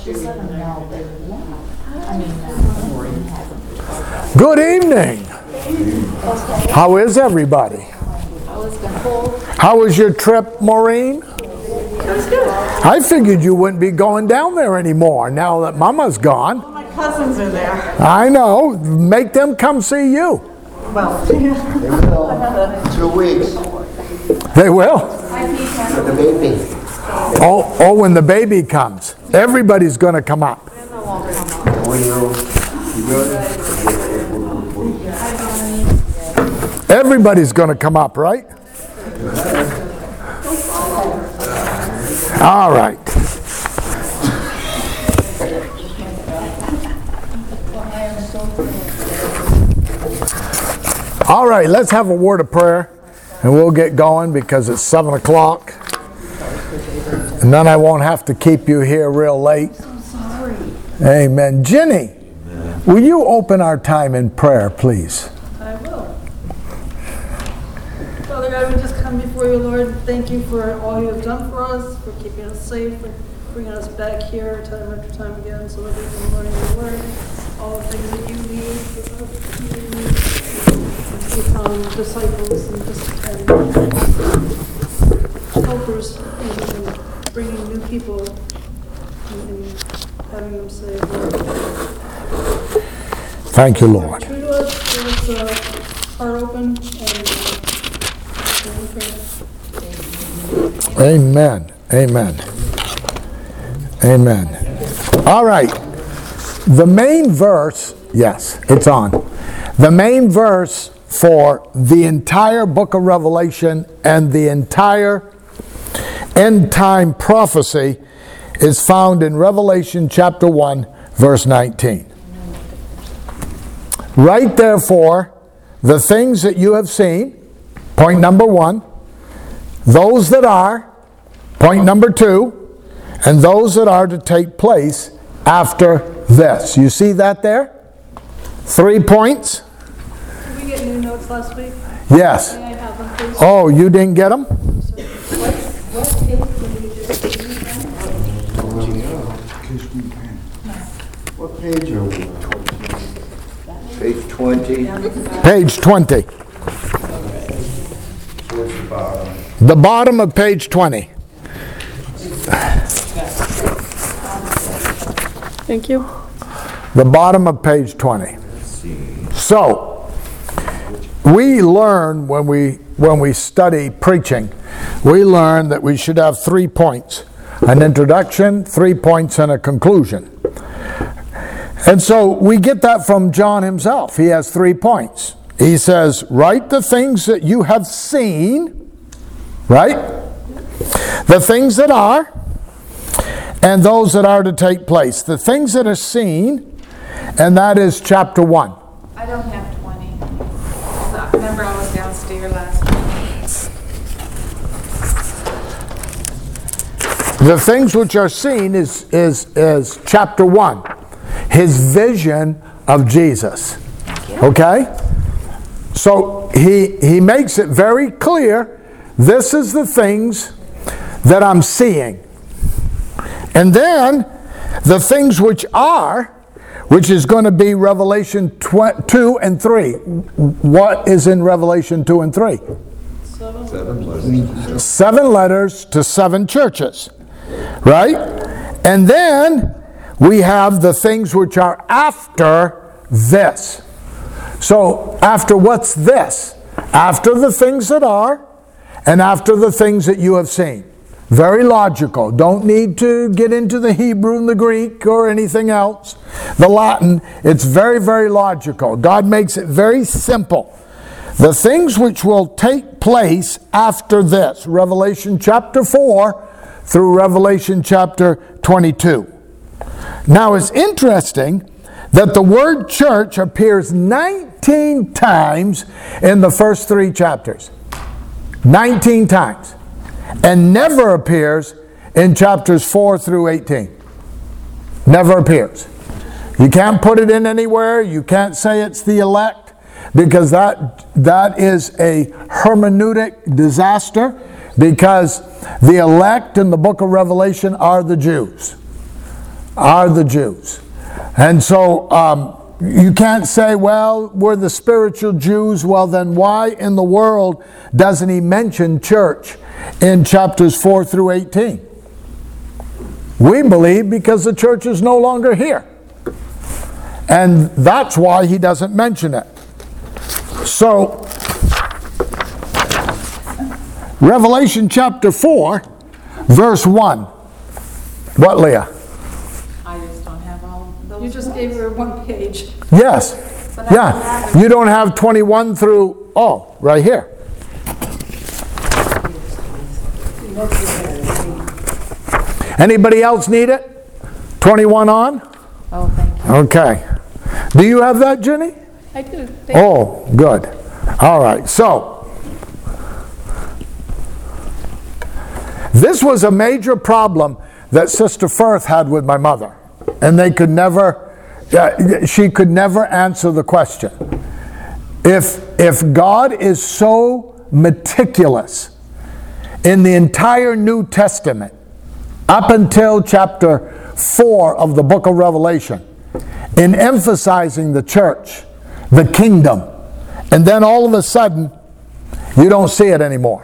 Good evening. How is everybody? How was your trip, Maureen? I figured you wouldn't be going down there anymore now that Mama's gone. Well, my cousins are there. I know. Make them come see you. Well, They will. 2 weeks. They will. For the baby. Oh, when the baby comes. Everybody's going to come up. Everybody's going to come up, right? All right. All right, let's have a word of prayer, and we'll get going because it's 7 o'clock. And then I won't have to keep you here real late. I'm sorry. Amen. Jenny, will you open our time in prayer, please? I will. Father God, we just come before you, Lord. Thank you for all you have done for us, for keeping us safe, for bringing us back here time after time again so that we can learn your word, all the things that you need for us to become disciples and helpers in bringing new people and having them saved. Thank you, Lord. True to us, give us heart open and Amen. Amen. Amen. All right. The main verse, yes, it's on. The main verse for the entire book of Revelation and the entire end time prophecy is found in Revelation chapter 1, verse 19. Write therefore the things that you have seen, point number 1, those that are, point number 2, and those that are to take place after this. You see that there? 3 points? Did we get new notes last week? Yes. May I have them, please? Oh, you didn't get them? What page are we on? Page 20. Page 20. Towards the bottom. The bottom of page 20. Thank you. The bottom of page 20. So, we learn when we study preaching, we learn that we should have 3 points. An introduction, 3 points, and a conclusion. And so we get that from John himself. He has 3 points. He says, write the things that you have seen, right? The things that are, and those that are to take place. The things that are seen, and that is chapter 1. I don't have 20. I remember I was downstairs last week. The things which are seen is chapter 1. His vision of Jesus. Okay? So he makes it very clear, this is the things that I'm seeing. And then the things which are, which is going to be Revelation 2 and 3. What is in Revelation 2 and 3? 7 letters to 7 churches. Right? And then we have the things which are after this. So, after what's this? After the things that are, and after the things that you have seen. Very logical. Don't need to get into the Hebrew and the Greek or anything else. The Latin, it's very, very logical. God makes it very simple. The things which will take place after this, Revelation chapter 4 through Revelation chapter 22. Now it's interesting that the word church appears 19 times in the first 3 chapters. 19 times. And never appears in chapters 4 through 18. Never appears. You can't put it in anywhere. You can't say it's the elect, because that is a hermeneutic disaster, because the elect in the book of Revelation are the Jews. are the Jews. And so you can't say, well, we're the spiritual Jews. Well, then why in the world doesn't he mention church in chapters 4 through 18? We believe because the church is no longer here. And that's why he doesn't mention it. So, Revelation chapter 4, verse 1. What, Leah? I just don't have all those. You just gave her one page. Yes. But I don't have Yeah. You don't have 21 through, oh, right here. Anybody else need it? 21 on? Oh, thank you. Okay. Do you have that, Jenny? I do. Oh, good. All right. So, this was a major problem that Sister Firth had with my mother. And they could never, she could never answer the question. If God is so meticulous in the entire New Testament, up until chapter 4 of the book of Revelation, in emphasizing the church, the kingdom, and then all of a sudden, you don't see it anymore.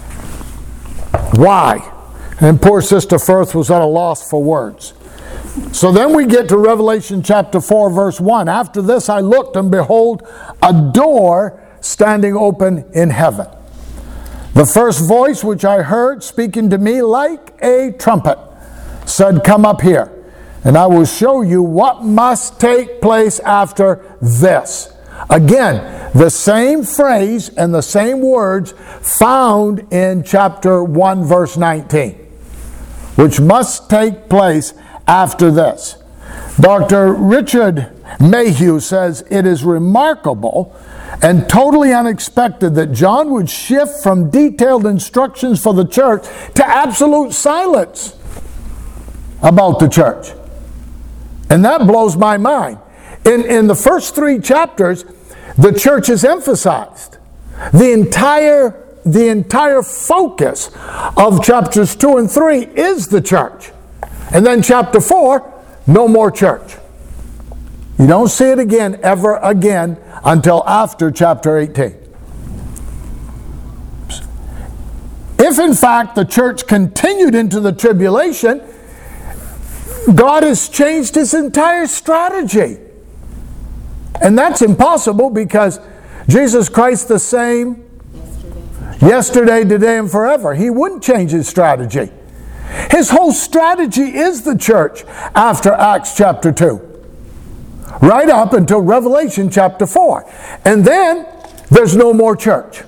Why? And poor Sister Firth was at a loss for words. So then we get to Revelation chapter 4, verse 1. After this I looked, and behold, a door standing open in heaven. The first voice which I heard speaking to me like a trumpet said, "Come up here, and I will show you what must take place after this." Again, the same phrase and the same words found in chapter 1, verse 19, which must take place after this. Dr. Richard Mayhew says it is remarkable and totally unexpected that John would shift from detailed instructions for the church to absolute silence about the church. And that blows my mind. In the first 3 chapters, the church is emphasized. The entire focus of chapters 2 and 3 is the church. And then chapter 4, no more church. You don't see it again, ever again, until after chapter 18. If in fact the church continued into the tribulation, God has changed his entire strategy. And that's impossible because Jesus Christ the same yesterday, today, and forever. He wouldn't change his strategy. His whole strategy is the church after Acts chapter 2. Right up until Revelation chapter 4. And then there's no more church.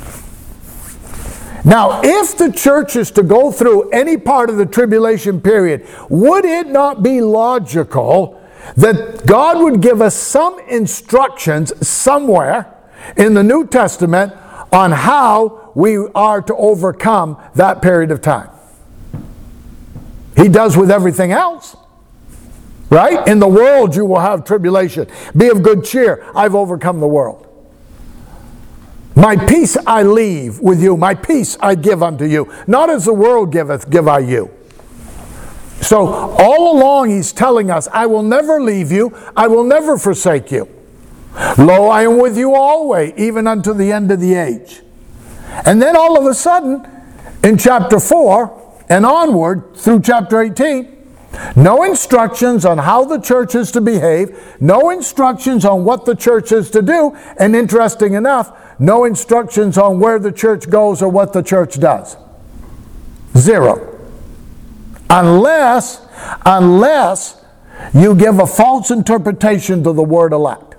Now, if the church is to go through any part of the tribulation period, would it not be logical that God would give us some instructions somewhere in the New Testament on how we are to overcome that period of time? He does with everything else. Right? In the world you will have tribulation. Be of good cheer. I've overcome the world. My peace I leave with you. My peace I give unto you. Not as the world giveth, give I you. So all along he's telling us, I will never leave you. I will never forsake you. Lo, I am with you always, even unto the end of the age. And then all of a sudden, in chapter 4 and onward through chapter 18, no instructions on how the church is to behave, no instructions on what the church is to do, and interesting enough, no instructions on where the church goes or what the church does. Zero. Unless you give a false interpretation to the word elect.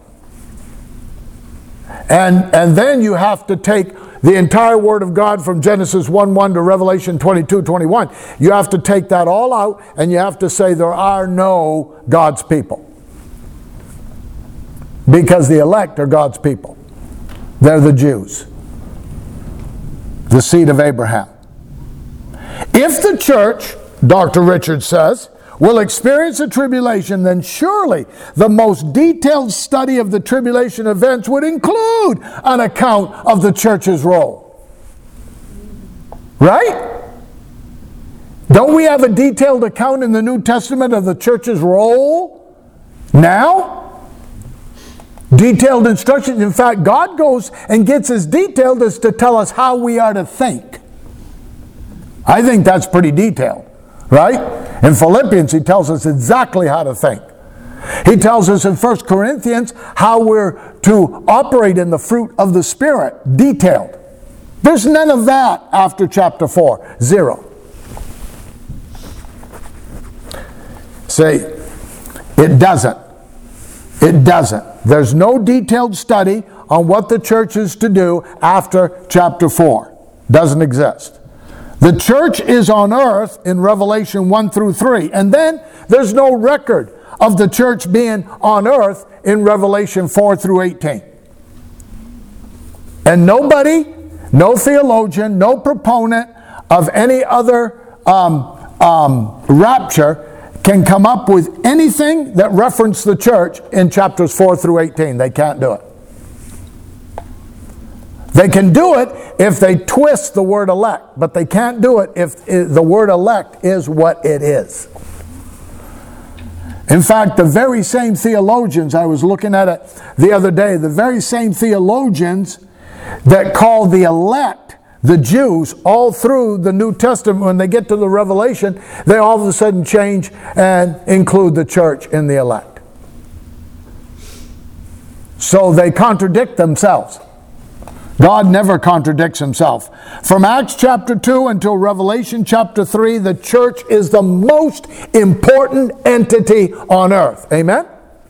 And then you have to take the entire Word of God from Genesis 1:1 to Revelation 22:21. You have to take that all out and you have to say there are no God's people. Because the elect are God's people. They're the Jews. The seed of Abraham. If the church, Dr. Richard says, will experience a tribulation, then surely the most detailed study of the tribulation events would include an account of the church's role. Right? Don't we have a detailed account in the New Testament of the church's role now? Detailed instructions. In fact, God goes and gets as detailed as to tell us how we are to think. I think that's pretty detailed, right? In Philippians, he tells us exactly how to think. He tells us in 1 Corinthians how we're to operate in the fruit of the Spirit. Detailed. There's none of that after chapter 4. Zero. See, it doesn't. It doesn't. There's no detailed study on what the church is to do after chapter 4. Doesn't exist. The church is on earth in Revelation 1 through 3. And then there's no record of the church being on earth in Revelation 4 through 18. And nobody, no theologian, no proponent of any other rapture can come up with anything that references the church in chapters 4 through 18. They can't do it. They can do it if they twist the word elect, but they can't do it if the word elect is what it is. In fact, the very same theologians, I was looking at it the other day, the very same theologians that call the elect the Jews all through the New Testament, when they get to the Revelation, they all of a sudden change and include the church in the elect. So they contradict themselves. God never contradicts himself. From Acts chapter 2 until Revelation chapter 3, the church is the most important entity on earth. Amen?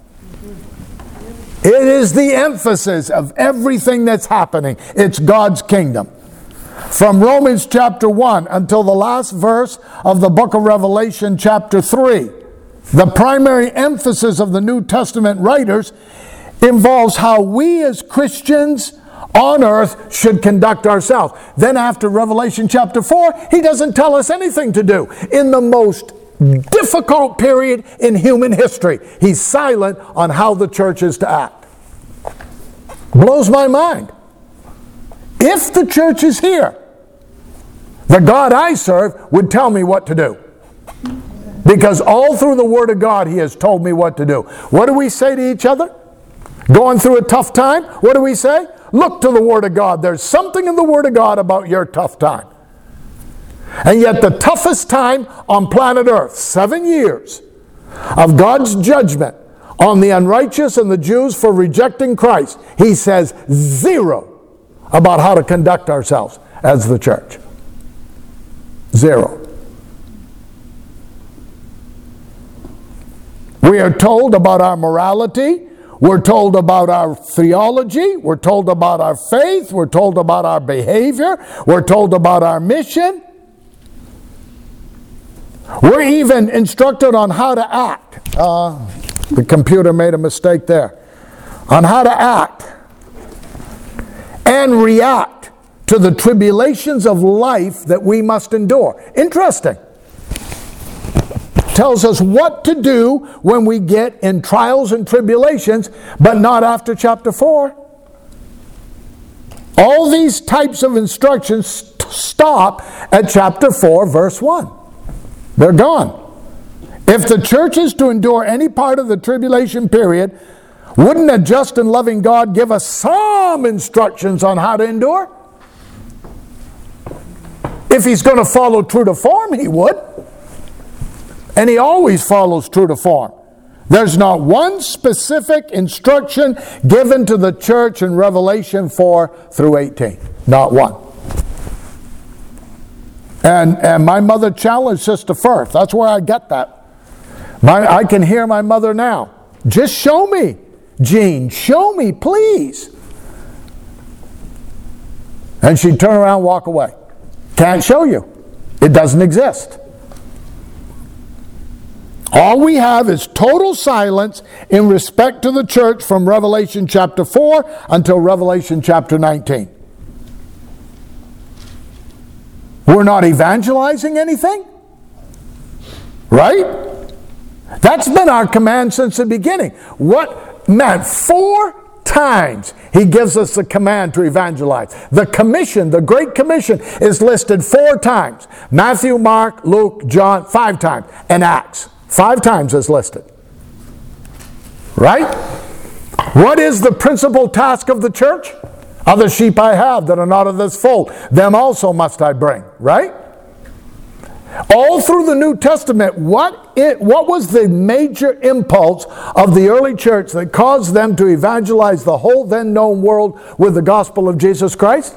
It is the emphasis of everything that's happening. It's God's kingdom. From Romans chapter 1 until the last verse of the book of Revelation chapter 3, the primary emphasis of the New Testament writers involves how we as Christians on earth should conduct ourselves. Then after Revelation chapter 4, he doesn't tell us anything to do. In the most difficult period in human history, he's silent on how the church is to act. Blows my mind. If the church is here, the God I serve would tell me what to do. Because all through the Word of God, he has told me what to do. What do we say to each other? Going through a tough time? What do we say? Look to the Word of God. There's something in the Word of God about your tough time. And yet the toughest time on planet Earth, 7 years of God's judgment on the unrighteous and the Jews for rejecting Christ, he says zero about how to conduct ourselves as the church. Zero. We are told about our morality. We're told about our theology. We're told about our faith. We're told about our behavior. We're told about our mission. We're even instructed on how to act. The computer made a mistake there. On how to act and react to the tribulations of life that we must endure. Interesting. Tells us what to do when we get in trials and tribulations, but not after chapter 4. All these types of instructions stop at chapter 4, verse 1. They're gone. If the church is to endure any part of the tribulation period, wouldn't a just and loving God give us some instructions on how to endure? If he's going to follow true to form, he would. And he always follows true to form. There's not one specific instruction given to the church in Revelation 4 through 18. Not one. And my mother challenged Sister Firth. That's where I get that. I can hear my mother now. Just show me, Jean. Show me, please. And she'd turn around and walk away. Can't show you. It doesn't exist. All we have is total silence in respect to the church from Revelation chapter 4 until Revelation chapter 19. We're not evangelizing anything, right? That's been our command since the beginning. 4 times he gives us the command to evangelize. The commission, the Great Commission, is listed 4 times. Matthew, Mark, Luke, John, 5 times. And Acts, 5 times is listed. Right? What is the principal task of the church? Other sheep I have that are not of this fold, them also must I bring. Right? All through the New Testament, what was the major impulse of the early church that caused them to evangelize the whole then known world with the gospel of Jesus Christ?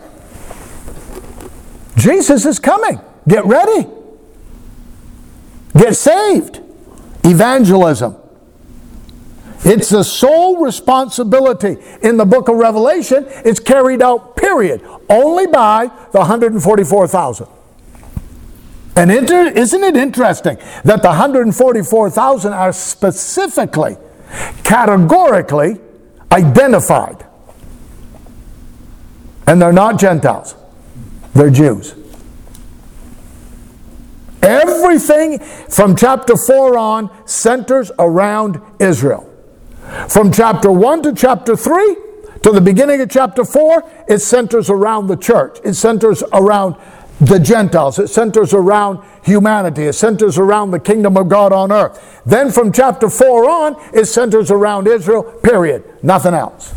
Jesus is coming. Get ready. Get saved. Evangelism. It's the sole responsibility in the book of Revelation. It's carried out, period, only by the 144,000. And isn't it interesting that the 144,000 are specifically, categorically identified? And they're not Gentiles. They're Jews. Everything from chapter 4 on centers around Israel. From chapter 1 to chapter 3 to the beginning of chapter 4, it centers around the church. It centers around the Gentiles. It centers around humanity. It centers around the kingdom of God on earth. Then from chapter 4 on, it centers around Israel, period. Nothing else.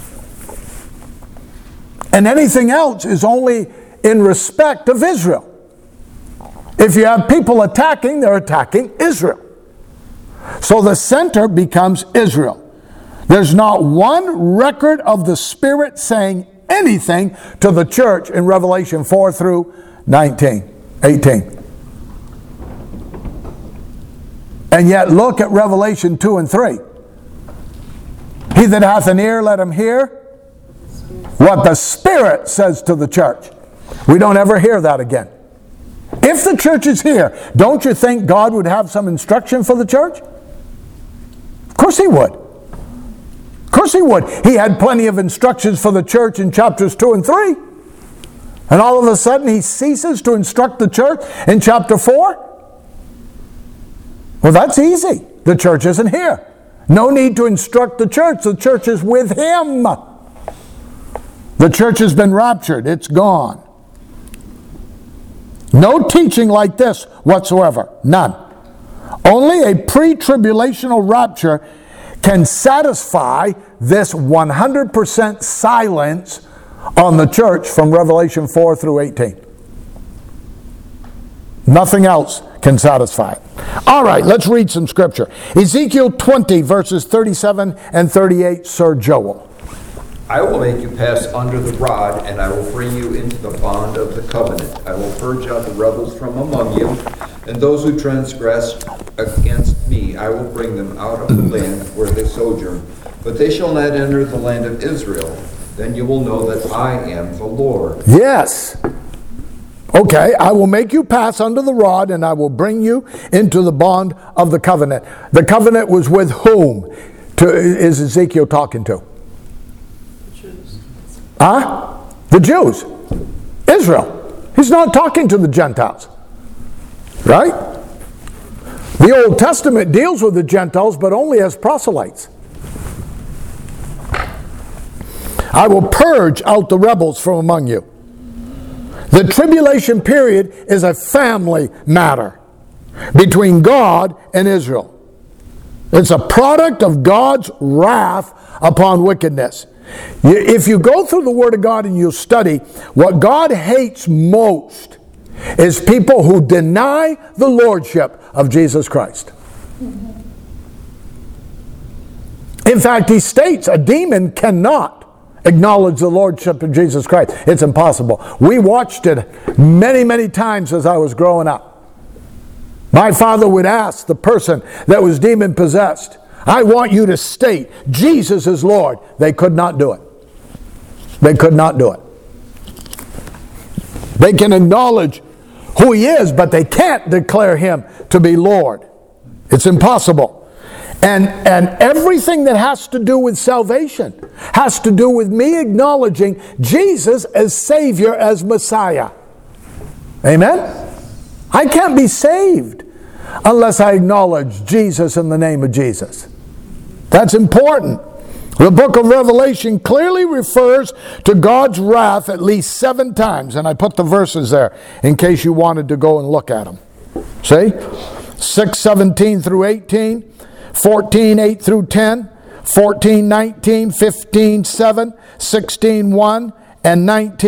And anything else is only in respect of Israel. If you have people attacking, they're attacking Israel. So the center becomes Israel. There's not one record of the Spirit saying anything to the church in Revelation 4 through 18. And yet look at Revelation 2 and 3. He that hath an ear, let him hear what the Spirit says to the church. We don't ever hear that again. If the church is here, don't you think God would have some instruction for the church? Of course He would. Of course He would. He had plenty of instructions for the church in chapters 2 and 3. And all of a sudden He ceases to instruct the church in chapter 4? Well, that's easy. The church isn't here. No need to instruct the church. The church is with Him. The church has been raptured. It's gone. No teaching like this whatsoever. None. Only a pre-tribulational rapture can satisfy this 100% silence on the church from Revelation 4 through 18. Nothing else can satisfy it. All right, let's read some scripture. Ezekiel 20 verses 37 and 38, Sir Joel. I will make you pass under the rod, and I will bring you into the bond of the covenant. I will purge out the rebels from among you, and those who transgress against me, I will bring them out of the land where they sojourn. But they shall not enter the land of Israel. Then you will know that I am the Lord. Yes. Okay, I will make you pass under the rod, and I will bring you into the bond of the covenant. The covenant was with whom is Ezekiel talking to? The Jews. Israel. He's not talking to the Gentiles. Right? The Old Testament deals with the Gentiles, but only as proselytes. I will purge out the rebels from among you. The tribulation period is a family matter between God and Israel. It's a product of God's wrath upon wickedness. If you go through the Word of God and you study, what God hates most is people who deny the Lordship of Jesus Christ. In fact, He states a demon cannot acknowledge the Lordship of Jesus Christ. It's impossible. We watched it many, many times as I was growing up. My father would ask the person that was demon-possessed, I want you to state Jesus is Lord. They could not do it. They could not do it. They can acknowledge who He is, but they can't declare Him to be Lord. It's impossible. And everything that has to do with salvation has to do with me acknowledging Jesus as Savior, as Messiah. Amen? I can't be saved unless I acknowledge Jesus in the name of Jesus. That's important. The book of Revelation clearly refers to God's wrath at least 7 times. And I put the verses there in case you wanted to go and look at them. See? 6:17 through 18, 14:8 through 10, 14:19, 15:7, 16:1, and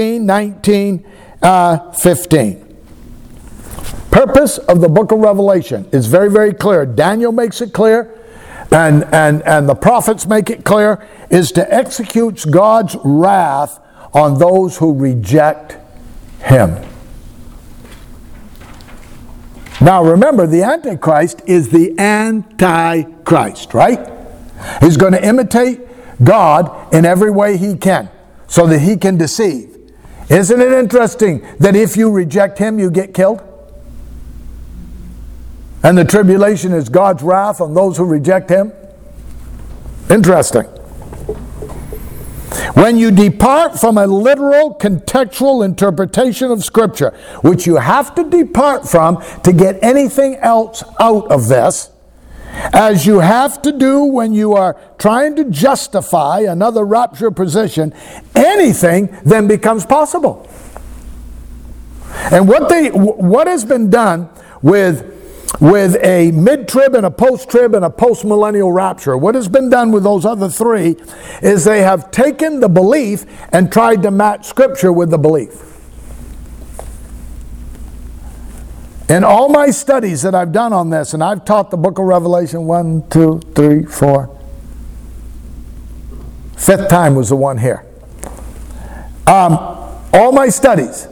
19:15. Purpose of the book of Revelation is very, very clear. Daniel makes it clear, and the prophets make it clear, is to execute God's wrath on those who reject Him. Now remember, the Antichrist is the Antichrist, right? He's going to imitate God in every way he can, so that he can deceive. Isn't it interesting that if you reject him, you get killed? And the tribulation is God's wrath on those who reject him? Interesting. When you depart from a literal contextual interpretation of Scripture, which you have to depart from to get anything else out of this, as you have to do when you are trying to justify another rapture position, anything then becomes possible. And what has been done with a mid-trib and a post-trib and a post-millennial rapture, what has been done with those other 3 is they have taken the belief and tried to match Scripture with the belief. In all my studies that I've done on this, and I've taught the book of Revelation 1, 2, 3, 4. 5th time was the one here. All my studies,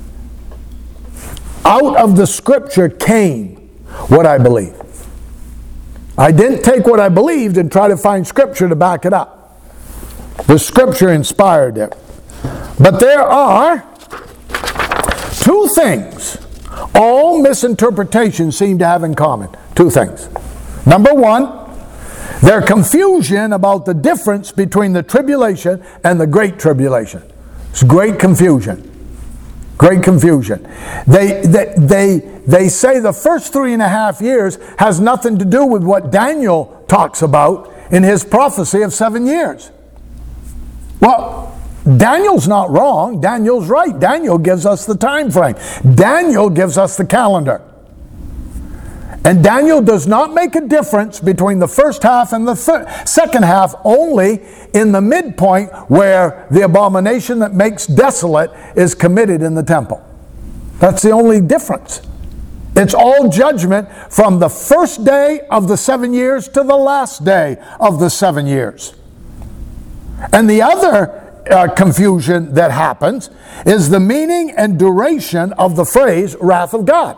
out of the Scripture came what I believe. I didn't take what I believed and try to find Scripture to back it up. The Scripture inspired it. But there are 2 things all misinterpretations seem to have in common. 2 things. Number 1, their confusion about the difference between the tribulation and the great tribulation. It's great confusion. Great confusion. They say the first 3.5 years has nothing to do with what Daniel talks about in his prophecy of 7 years. Well, Daniel's not wrong. Daniel's right. Daniel gives us the time frame. Daniel gives us the calendar. And Daniel does not make a difference between the first half and the second half, only in the midpoint where the abomination that makes desolate is committed in the temple. That's the only difference. It's all judgment from the first day of the 7 years to the last day of the 7 years. And the other confusion that happens is the meaning and duration of the phrase wrath of God.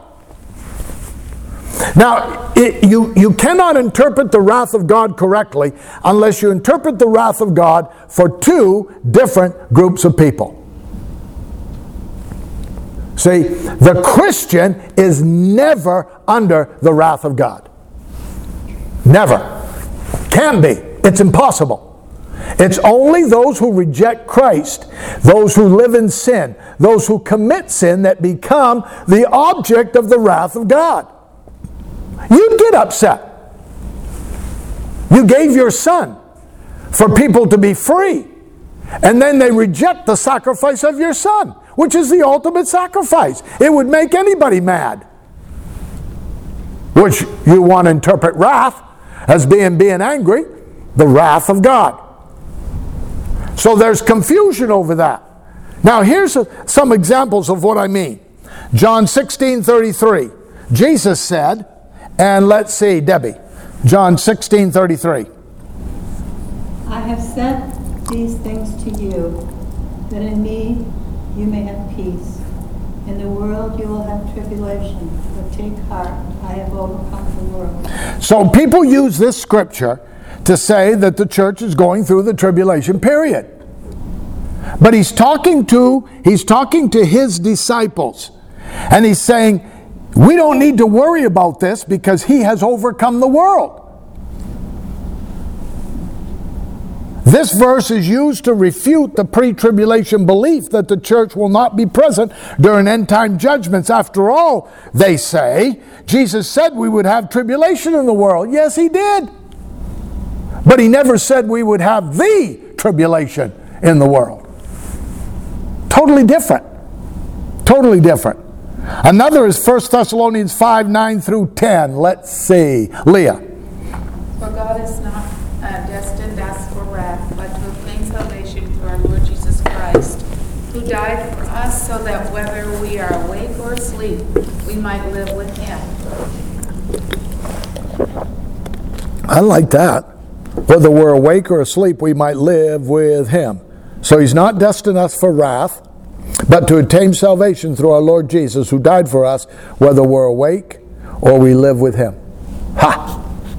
Now, you cannot interpret the wrath of God correctly unless you interpret the wrath of God for 2 different groups of people. See, the Christian is never under the wrath of God. Never. Can't be. It's impossible. It's only those who reject Christ, those who live in sin, those who commit sin that become the object of the wrath of God. You'd get upset. You gave your son for people to be free, and then they reject the sacrifice of your son, which is the ultimate sacrifice. It would make anybody mad. Which you want to interpret wrath as being angry, the wrath of God. So there's confusion over that. Now here's some examples of what I mean. John 16:33. Jesus said, and let's see, Debbie. John 16:33. I have said these things to you, that in me you may have peace. In the world you will have tribulation, but take heart, I have overcome the world. So people use this scripture to say that the church is going through the tribulation period. But he's talking to his disciples. And he's saying, we don't need to worry about this because he has overcome the world. This verse is used to refute the pre-tribulation belief that the church will not be present during end-time judgments. After all, they say, Jesus said we would have tribulation in the world. Yes, he did. But he never said we would have the tribulation in the world. Totally different. Totally different. Another is 1 Thessalonians 5, 9 through 10. Let's see. Leah. For God is not destined us for wrath, but to obtain salvation through our Lord Jesus Christ, who died for us so that whether we are awake or asleep, we might live with him. I like that. Whether we're awake or asleep, we might live with him. So he's not destined us for wrath, but to attain salvation through our Lord Jesus, who died for us, whether we're awake or we live with him. Ha!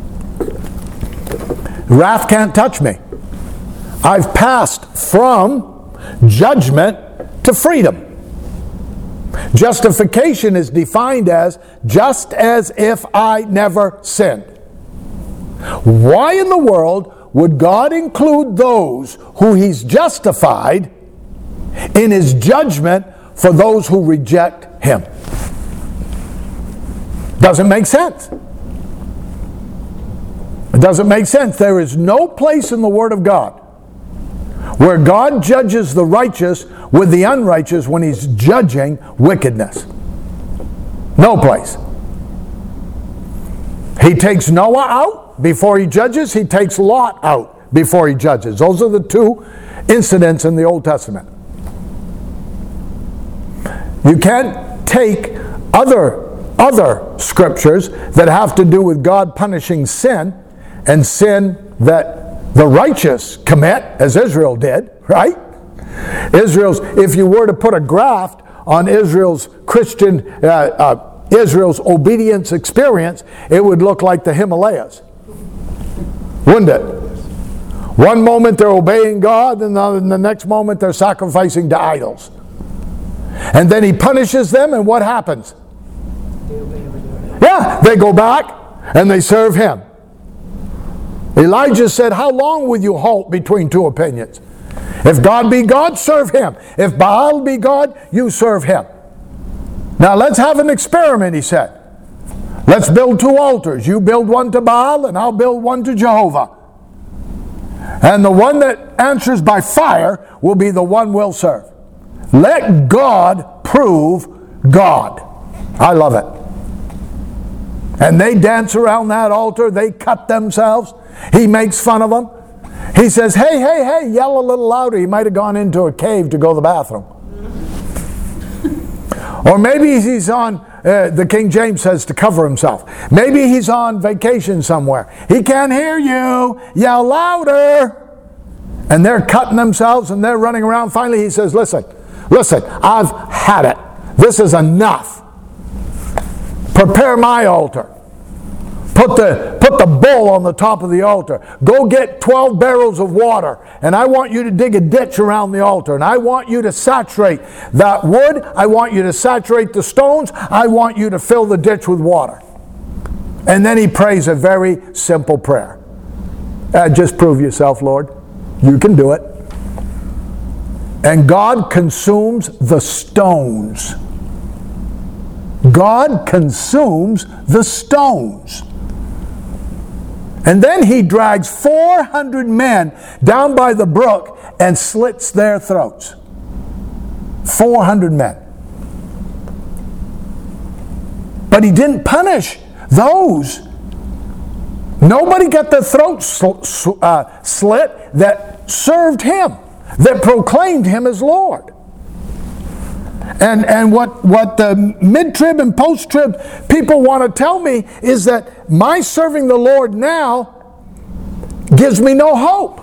Wrath can't touch me. I've passed from judgment to freedom. Justification is defined as just as if I never sinned. Why in the world would God include those who he's justified in his judgment for those who reject him? Doesn't make sense. It doesn't make sense. There is no place in the Word of God where God judges the righteous with the unrighteous when he's judging wickedness. No place. He takes Noah out before he judges. He takes Lot out before he judges. Those are the two incidents in the Old Testament. You can't take other scriptures that have to do with God punishing sin and sin that the righteous commit, as Israel did, right? If you were to put a graft on Israel's Israel's obedience experience, it would look like the Himalayas, wouldn't it? One moment they're obeying God, and the next moment they're sacrificing to idols. And then he punishes them, and what happens? Yeah, they go back and they serve him. Elijah said, how long will you halt between two opinions? If God be God, serve him. If Baal be God, you serve him. Now let's have an experiment, he said. Let's build two altars. You build one to Baal, and I'll build one to Jehovah. And the one that answers by fire will be the one we'll serve. Let God prove God. I love it. And they dance around that altar. They cut themselves. He makes fun of them. He says, hey, hey, hey, yell a little louder. He might have gone into a cave to go to the bathroom. Or maybe he's on, the King James says to cover himself. Maybe he's on vacation somewhere. He can't hear you. Yell louder. And they're cutting themselves and they're running around. Finally he says, listen, I've had it. This is enough. Prepare my altar. Put the bull on the top of the altar. Go get 12 barrels of water, and I want you to dig a ditch around the altar, and I want you to saturate that wood. I want you to saturate the stones. I want you to fill the ditch with water. And then he prays a very simple prayer. Just prove yourself, Lord. You can do it. And God consumes the stones. God consumes the stones. And then he drags 400 men down by the brook and slits their throats. 400 men. But he didn't punish those. Nobody got their throats slit that served him, that proclaimed him as Lord. And what the mid-trib and post-trib people want to tell me is that my serving the Lord now gives me no hope.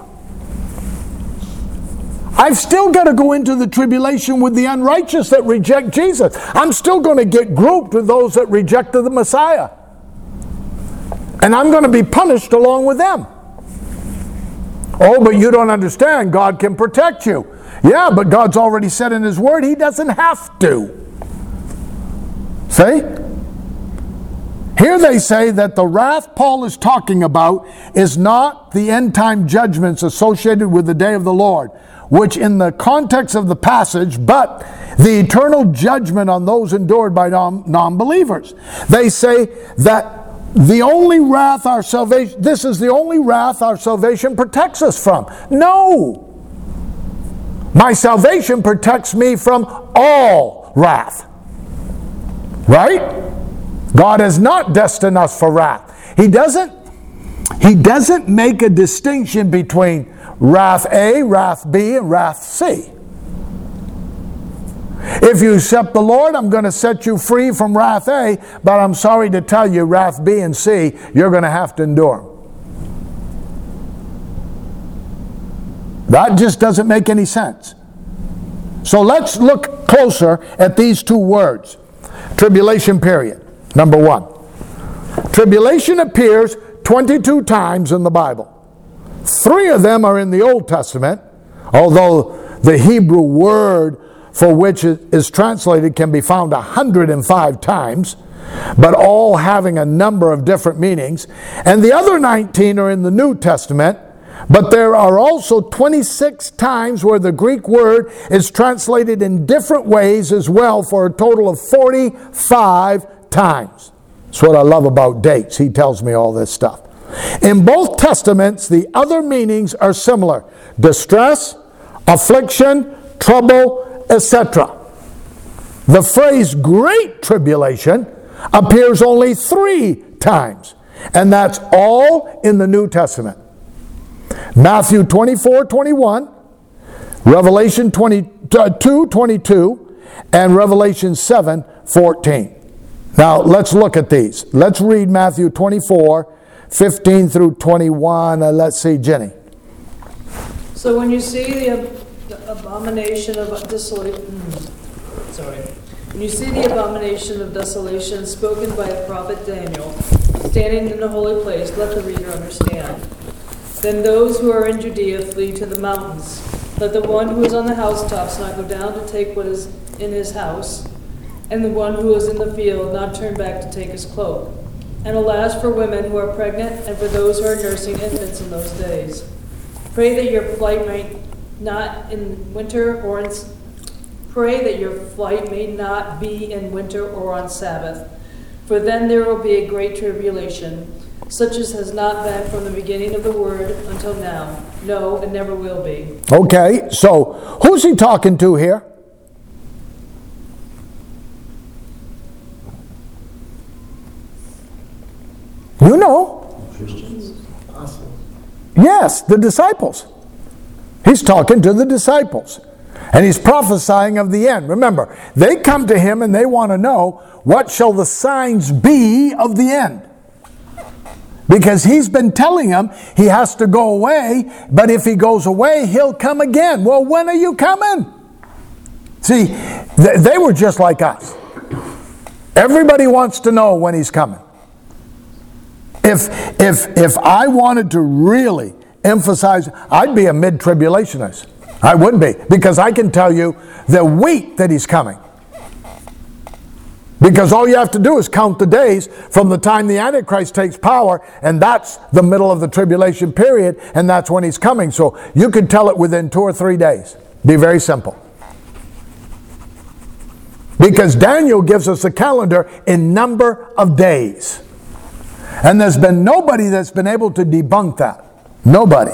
I've still got to go into the tribulation with the unrighteous that reject Jesus. I'm still going to get grouped with those that rejected the Messiah. And I'm going to be punished along with them. Oh, but you don't understand. God can protect you. Yeah, but God's already said in his word he doesn't have to. See? Here they say that the wrath Paul is talking about is not the end time judgments associated with the day of the Lord, which in the context of the passage, but the eternal judgment on those endured by non-believers. They say that the only wrath our salvation, this is the only wrath our salvation protects us from. No! My salvation protects me from all wrath. Right? God has not destined us for wrath. He doesn't make a distinction between wrath A, wrath B, and wrath C. If you accept the Lord, I'm going to set you free from wrath A, but I'm sorry to tell you, wrath B and C, you're going to have to endure. That just doesn't make any sense. So let's look closer at these two words. Tribulation period, number one. Tribulation appears 22 times in the Bible. 3 of them are in the Old Testament, although the Hebrew word for which it is translated can be found 105 times, but all having a number of different meanings. And the other 19 are in the New Testament, but there are also 26 times where the Greek word is translated in different ways as well, for a total of 45 times. That's what I love about dates. He tells me all this stuff. In both testaments, the other meanings are similar: distress, affliction, trouble, etc. The phrase great tribulation appears only 3 times, and that's all in the New Testament. Matthew 24:21, Revelation 22:22, and Revelation 7:14. Now let's look at these. Let's read Matthew 24:15 through 21. Let's see, Jenny. So when you see the abomination of desolation, when you see the abomination of desolation spoken by the prophet Daniel, standing in the holy place, let the reader understand. Then those who are in Judea flee to the mountains. Let the one who is on the housetops not go down to take what is in his house, and the one who is in the field not turn back to take his cloak. And alas for women who are pregnant, and for those who are nursing infants in those days. Pray that your flight may not be in winter or on Sabbath, for then there will be a great tribulation, such as has not been from the beginning of the word until now. No, and never will be. Okay, so who's he talking to here? You know. Christians. Apostles. Yes, the disciples. He's talking to the disciples. And he's prophesying of the end. Remember, they come to him and they want to know, what shall the signs be of the end? Because he's been telling them he has to go away, but if he goes away, he'll come again. Well, when are you coming? See, they were just like us. Everybody wants to know when he's coming. If I wanted to really emphasize, I'd be a mid-tribulationist. I would be, because I can tell you the week that he's coming. Because all you have to do is count the days from the time the Antichrist takes power, and that's the middle of the tribulation period, and that's when he's coming. So you could tell it within 2 or 3 days. Be very simple. Because Daniel gives us a calendar in number of days. And there's been nobody that's been able to debunk that. Nobody.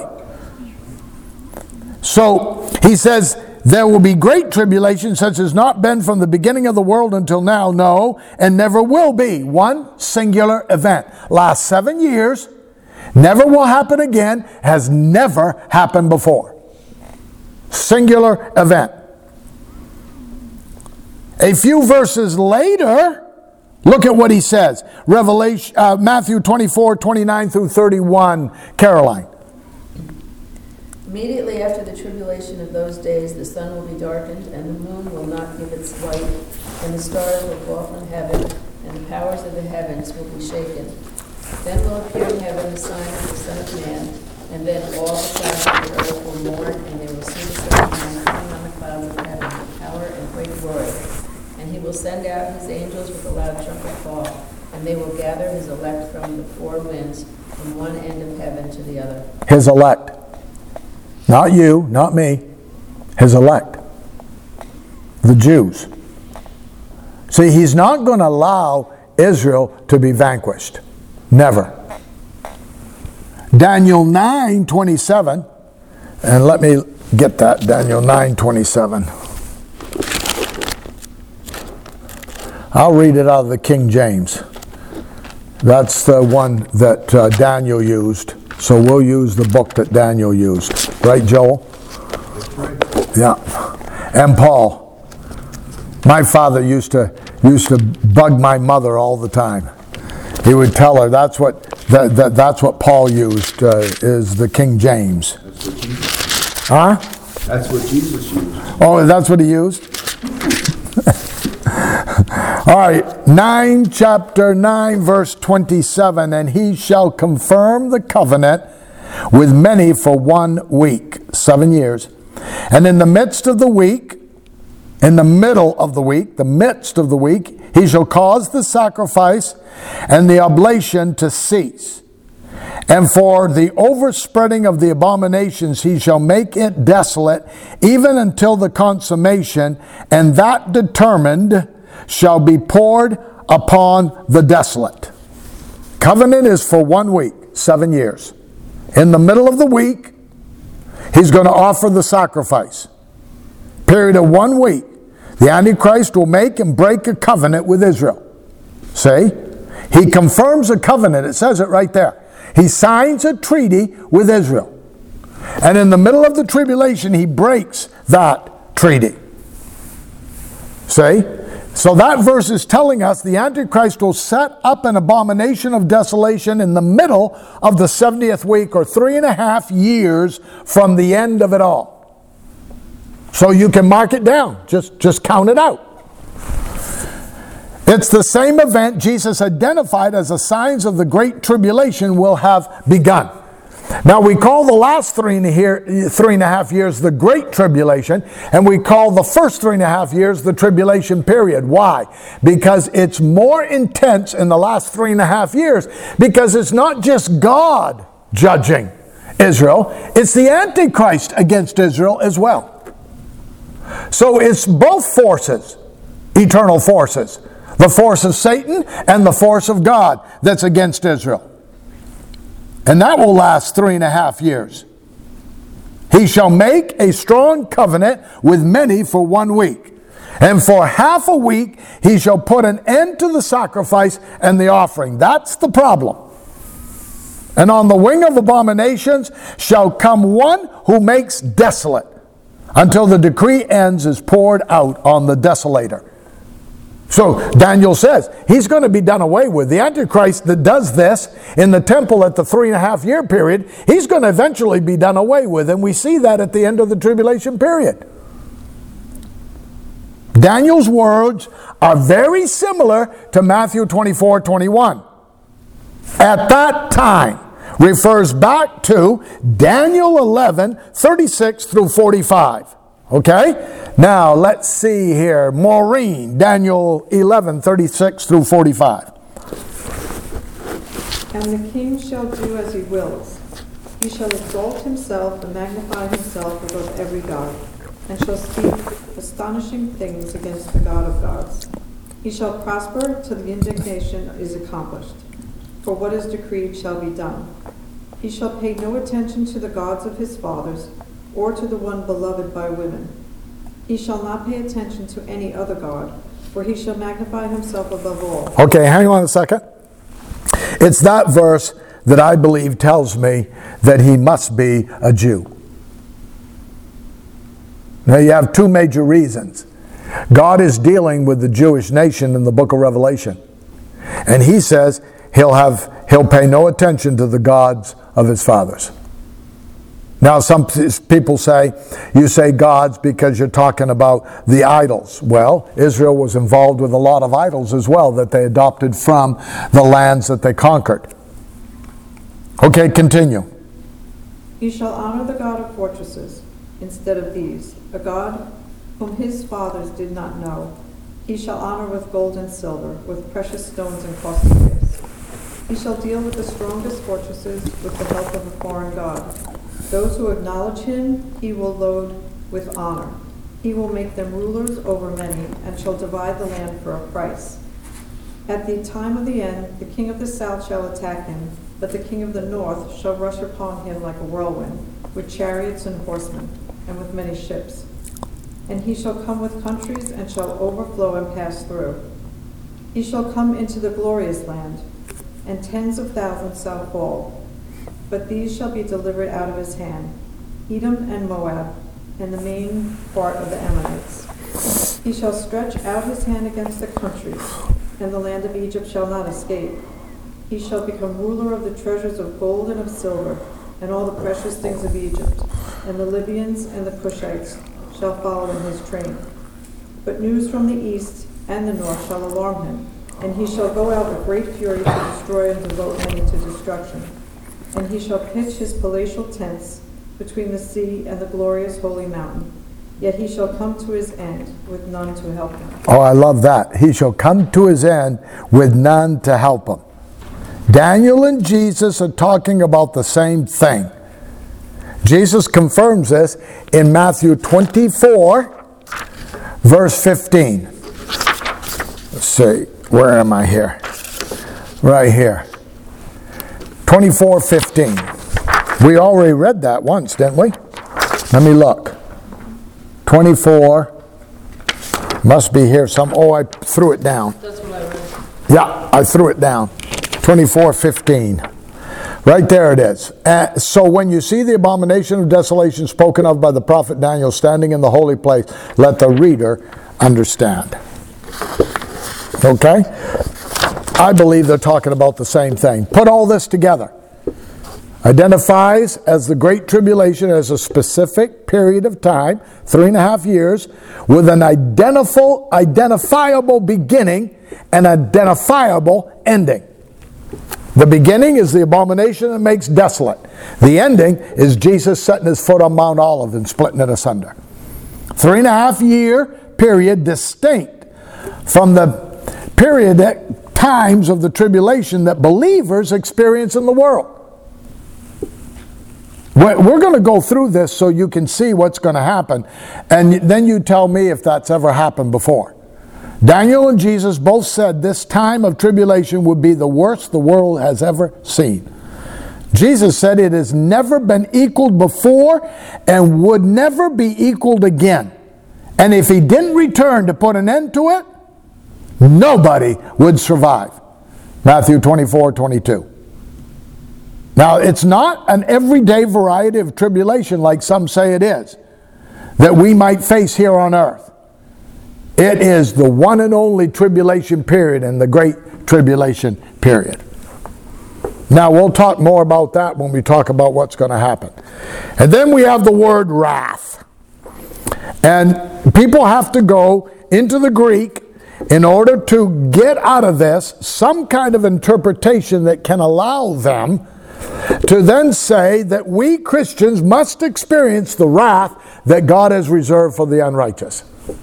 So he says, there will be great tribulation such as not been from the beginning of the world until now, no, and never will be. One singular event. Last 7 years, never will happen again, has never happened before. Singular event. A few verses later, look at what he says. Matthew 24:29 through 31. Caroline. Immediately after the tribulation of those days, the sun will be darkened, and the moon will not give its light, and the stars will fall from heaven, and the powers of the heavens will be shaken. Then will appear in heaven the sign of the Son of Man, and then all the tribes of the earth will mourn, and they will see the Son of Man coming on the clouds of heaven with power and great glory. And he will send out his angels with a loud trumpet call, and they will gather his elect from the 4 winds, from one end of heaven to the other. His elect. Not you, not me. His elect. The Jews. See, he's not going to allow Israel to be vanquished. Never. Daniel 9:27, and let me get that, Daniel 9:27. I'll read it out of the King James. That's the one that Daniel used. So we'll use the book that Daniel used. Right, Joel? That's right. Yeah. And Paul. My father used to bug my mother all the time. He would tell her that's what Paul used is the King James. That's what Jesus. Huh? That's what Jesus used. Oh, that's what he used? All right, chapter 9, verse 27. And he shall confirm the covenant with many for 1 week, 7 years. And in the midst of the week, in the middle of the week, the midst of the week, he shall cause the sacrifice and the oblation to cease. And for the overspreading of the abominations he shall make it desolate, even until the consummation, and that determined shall be poured upon the desolate. Covenant is for 1 week, 7 years. In the middle of the week, he's going to offer the sacrifice. Period of 1 week, the Antichrist will make and break a covenant with Israel. See? He confirms a covenant. It says it right there. He signs a treaty with Israel. And in the middle of the tribulation, he breaks that treaty. See? So that verse is telling us the Antichrist will set up an abomination of desolation in the middle of the 70th week, or 3.5 years from the end of it all. So you can mark it down. Just count it out. It's the same event Jesus identified as the signs of the Great Tribulation will have begun. Now we call the last 3.5 years the Great Tribulation, and we call the first 3.5 years the tribulation period. Why? Because it's more intense in the last 3.5 years, because it's not just God judging Israel, it's the Antichrist against Israel as well. So it's both forces, eternal forces. The force of Satan and the force of God that's against Israel. And that will last 3.5 years. He shall make a strong covenant with many for 1 week. And for half a week he shall put an end to the sacrifice and the offering. That's the problem. And on the wing of abominations shall come one who makes desolate, until the decree ends is poured out on the desolator. So Daniel says he's going to be done away with. The Antichrist that does this in the temple at the 3.5 year period, he's going to eventually be done away with. And we see that at the end of the tribulation period. Daniel's words are very similar to Matthew 24:21. At that time refers back to Daniel 11:36 through 45. Okay? Now, let's see here. Maureen, Daniel 11:36 through 45. And the king shall do as he wills. He shall exalt himself and magnify himself above every god, and shall speak astonishing things against the God of gods. He shall prosper till the indignation is accomplished. For what is decreed shall be done. He shall pay no attention to the gods of his fathers, or to the one beloved by women. He shall not pay attention to any other god, for he shall magnify himself above all. Okay, hang on a second. It's that verse that I believe tells me that he must be a Jew. Now you have two major reasons. God is dealing with the Jewish nation in the book of Revelation. And he says he'll pay no attention to the gods of his fathers. Now some people say, you say gods because you're talking about the idols. Well, Israel was involved with a lot of idols as well that they adopted from the lands that they conquered. Okay, continue. He shall honor the God of fortresses instead of these, a God whom his fathers did not know. He shall honor with gold and silver, with precious stones and costly gifts. He shall deal with the strongest fortresses with the help of a foreign god. Those who acknowledge him, he will load with honor. He will make them rulers over many, and shall divide the land for a price. At the time of the end, the king of the south shall attack him, but the king of the north shall rush upon him like a whirlwind, with chariots and horsemen, and with many ships. And he shall come with countries, and shall overflow and pass through. He shall come into the glorious land, and tens of thousands shall fall. But these shall be delivered out of his hand, Edom and Moab, and the main part of the Ammonites. He shall stretch out his hand against the countries, and the land of Egypt shall not escape. He shall become ruler of the treasures of gold and of silver, and all the precious things of Egypt. And the Libyans and the Cushites shall follow in his train. But news from the east and the north shall alarm him, and he shall go out with great fury to destroy and devote many to destruction. And he shall pitch his palatial tents between the sea and the glorious holy mountain. Yet he shall come to his end with none to help him. Oh, I love that. He shall come to his end with none to help him. Daniel and Jesus are talking about the same thing. Jesus confirms this in Matthew 24, verse 15. Let's see, where am I here? Right here. 24:15. We already read that once, didn't we? Let me look. 24 must be here some. Oh, I threw it down. That's what I read. Yeah, I threw it down. 24:15. Right there it is. So when you see the abomination of desolation spoken of by the prophet Daniel standing in the holy place, let the reader understand. Okay? I believe they're talking about the same thing. Put all this together. Identifies as the Great Tribulation as a specific period of time, 3.5 years, with an identifiable beginning and identifiable ending. The beginning is the abomination that makes desolate. The ending is Jesus setting his foot on Mount Olive and splitting it asunder. 3.5 year period distinct from the period times of the tribulation that believers experience in the world. We're going to go through this so you can see what's going to happen, and then you tell me if that's ever happened before. Daniel and Jesus both said this time of tribulation would be the worst the world has ever seen. Jesus said it has never been equaled before and would never be equaled again. And if he didn't return to put an end to it, nobody would survive. Matthew 24:22. Now, it's not an everyday variety of tribulation like some say it is, that we might face here on earth. It is the one and only tribulation period and the great tribulation period. Now, we'll talk more about that when we talk about what's going to happen. And then we have the word wrath. And people have to go into the Greek in order to get out of this some kind of interpretation that can allow them to then say that we Christians must experience the wrath that God has reserved for the unrighteous.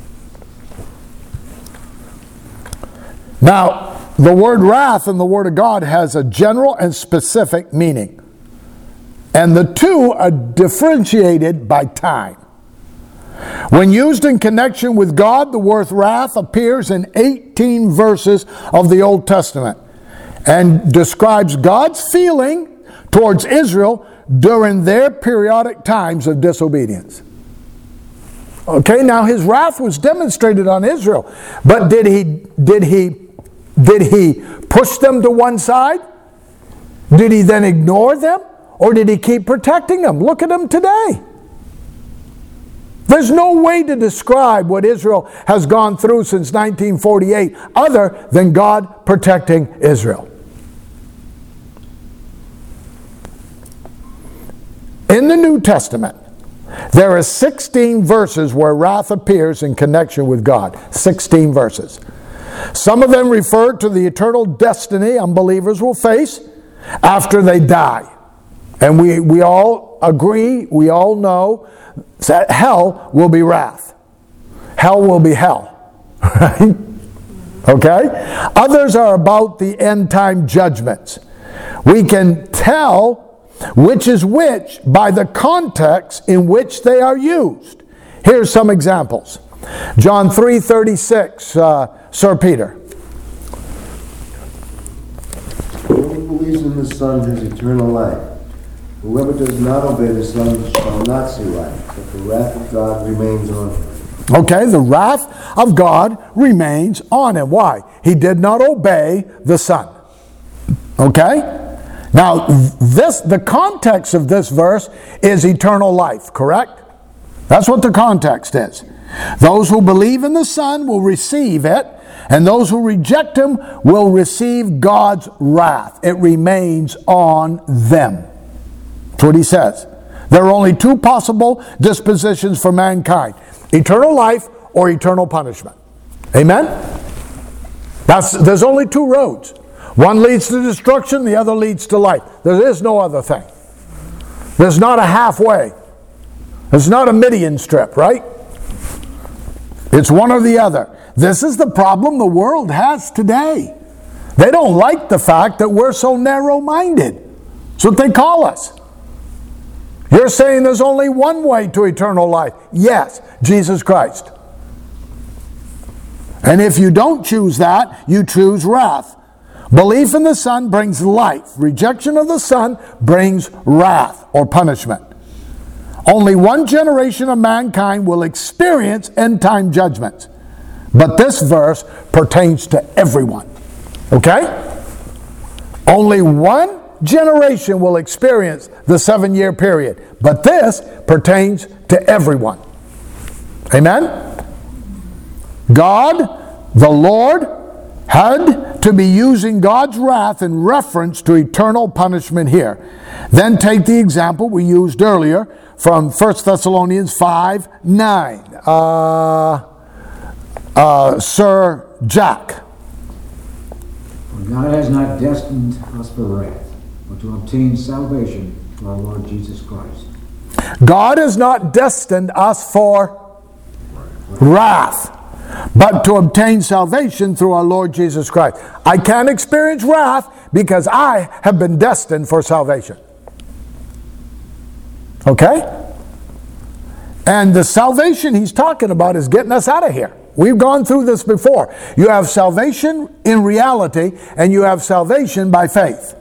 Now, the word wrath in the Word of God has a general and specific meaning. And the two are differentiated by time. When used in connection with God, the word wrath appears in 18 verses of the Old Testament and describes God's feeling towards Israel during their periodic times of disobedience. Okay, now his wrath was demonstrated on Israel, but did he push them to one side? Did he then ignore them? Or did he keep protecting them? Look at them today. There's no way to describe what Israel has gone through since 1948 other than God protecting Israel. In the New Testament, there are 16 verses where wrath appears in connection with God. 16 verses. Some of them refer to the eternal destiny unbelievers will face after they die. And we all agree, we all know that hell will be wrath. Hell will be hell. Right? Okay? Others are about the end time judgments. We can tell which is which by the context in which they are used. Here's some examples. John 3:36, Sir Peter. believes in the Son has eternal life. Whoever does not obey the Son shall not see life, but the wrath of God remains on him. Okay, the wrath of God remains on him. Why? He did not obey the Son. Okay? Now, the context of this verse is eternal life, correct? That's what the context is. Those who believe in the Son will receive it, and those who reject him will receive God's wrath. It remains on them. That's what he says. There are only two possible dispositions for mankind: eternal life or eternal punishment. Amen? There's only two roads. One leads to destruction, the other leads to life. There is no other thing. There's not a halfway. There's not a Midian strip, right? It's one or the other. This is the problem the world has today. They don't like the fact that we're so narrow-minded. That's what they call us. You're saying there's only one way to eternal life. Yes, Jesus Christ. And if you don't choose that, you choose wrath. Belief in the Son brings life. Rejection of the Son brings wrath or punishment. Only one generation of mankind will experience end-time judgments. But this verse pertains to everyone. Okay? Only one generation will experience the 7-year period. But this pertains to everyone. Amen? God, the Lord, had to be using God's wrath in reference to eternal punishment here. Then take the example we used earlier from 1 Thessalonians 5:9. Sir Jack. God has not destined us for wrath, but to obtain salvation through our Lord Jesus Christ. God has not destined us for wrath, but to obtain salvation through our Lord Jesus Christ. I can't experience wrath because I have been destined for salvation. Okay? And the salvation he's talking about is getting us out of here. We've gone through this before. You have salvation in reality, and you have salvation by faith.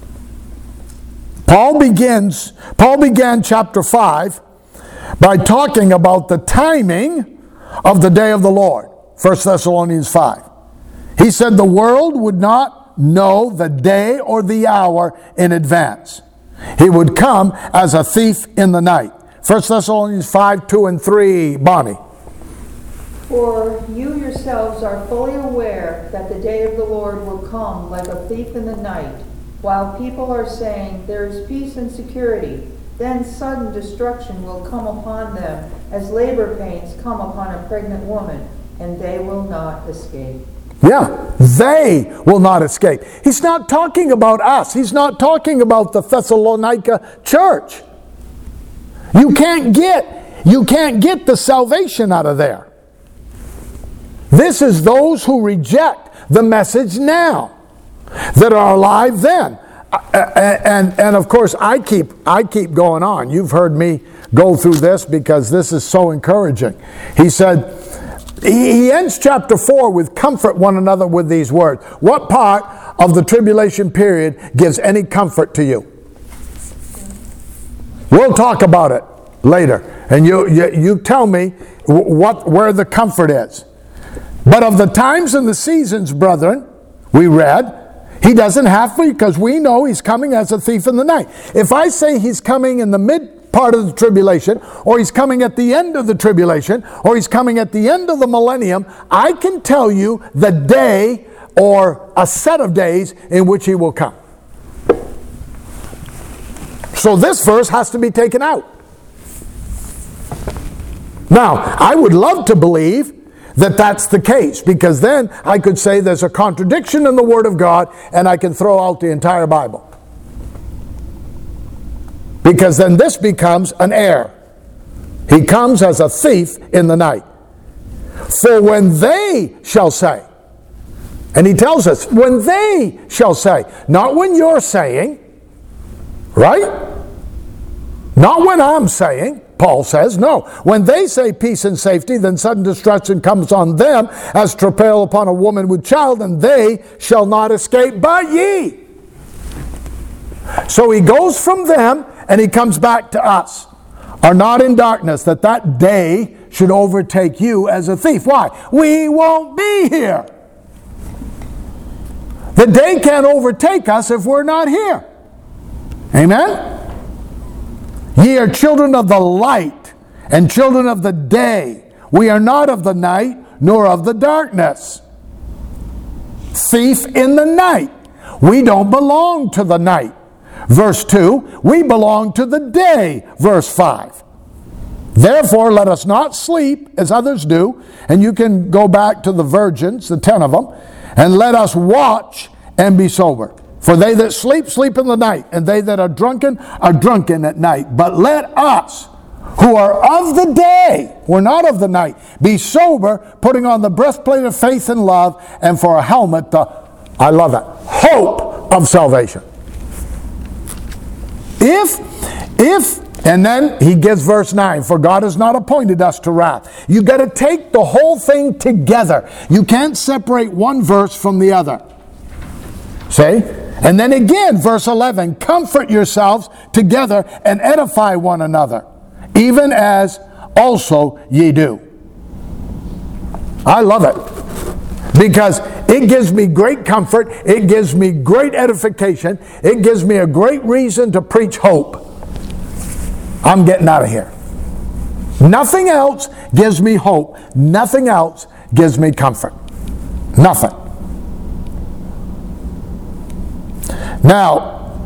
Paul began chapter 5 by talking about the timing of the day of the Lord. 1 Thessalonians 5. He said the world would not know the day or the hour in advance. He would come as a thief in the night. 1 Thessalonians 5:2-3, Bonnie. For you yourselves are fully aware that the day of the Lord will come like a thief in the night, while people are saying there is peace and security. Then sudden destruction will come upon them as labor pains come upon a pregnant woman, and they will not escape. Yeah, they will not escape. He's not talking about us. He's not talking about the Thessalonica church. You can't get the salvation out of there. This is those who reject the message now, that are alive then. And of course, I keep going on. You've heard me go through this because this is so encouraging. He said, he ends chapter 4 with comfort one another with these words. What part of the tribulation period gives any comfort to you? We'll talk about it later. And you tell me where the comfort is. But of the times and the seasons, brethren, we read, he doesn't have to, because we know he's coming as a thief in the night. If I say he's coming in the mid part of the tribulation, or he's coming at the end of the tribulation, or he's coming at the end of the millennium, I can tell you the day or a set of days in which he will come. So this verse has to be taken out. Now, I would love to believe that that's the case, because then I could say there's a contradiction in the Word of God, and I can throw out the entire Bible. Because then this becomes an error. He comes as a thief in the night. For when they shall say, and he tells us, when they shall say, not when you're saying, right? Not when I'm saying, Paul says, no. When they say peace and safety, then sudden destruction comes on them as travail upon a woman with child, and they shall not escape, but ye. So he goes from them and he comes back to us. Are not in darkness, that that day should overtake you as a thief. Why? We won't be here. The day can't overtake us if we're not here. Amen? Ye are children of the light and children of the day. We are not of the night nor of the darkness. Thief in the night. We don't belong to the night. Verse 2, we belong to the day. Verse 5. Therefore, let us not sleep as others do. And you can go back to the virgins, the 10 of them. And let us watch and be sober. For they that sleep, sleep in the night. And they that are drunken at night. But let us, who are of the day, we're not of the night, be sober, putting on the breastplate of faith and love, and for a helmet, I love that, hope of salvation. And then he gives verse 9, for God has not appointed us to wrath. You got to take the whole thing together. You can't separate one verse from the other. See? And then again, verse 11, comfort yourselves together and edify one another, even as also ye do. I love it. Because it gives me great comfort. It gives me great edification. It gives me a great reason to preach hope. I'm getting out of here. Nothing else gives me hope. Nothing else gives me comfort. Nothing. Now,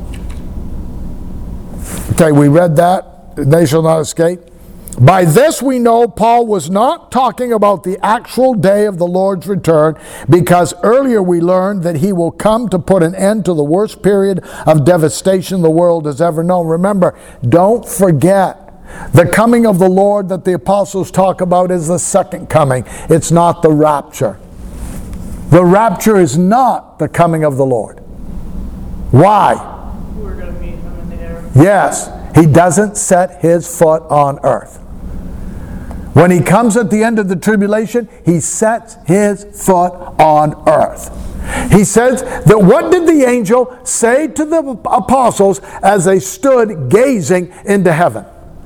okay, we read that. They shall not escape. By this we know Paul was not talking about the actual day of the Lord's return, because earlier we learned that he will come to put an end to the worst period of devastation the world has ever known. Remember, don't forget, the coming of the Lord that the apostles talk about is the second coming. It's not the rapture. The rapture is not the coming of the Lord. Why? We're going to meet him in the air. Yes, he doesn't set his foot on earth. When he comes at the end of the tribulation, he sets his foot on earth. He says that what did the angel say to the apostles as they stood gazing into heaven?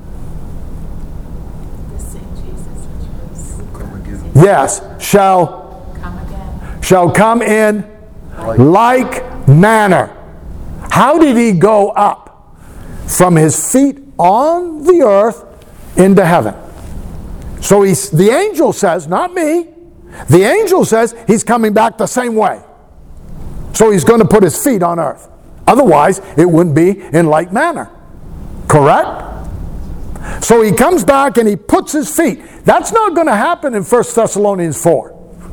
The same Jesus which was Yes, shall come in like manner. How did he go up? From his feet on the earth into heaven. So the angel says, not me, the angel says he's coming back the same way. So he's going to put his feet on earth. Otherwise, it wouldn't be in like manner. Correct? So he comes back and he puts his feet. That's not going to happen in 1 Thessalonians 4.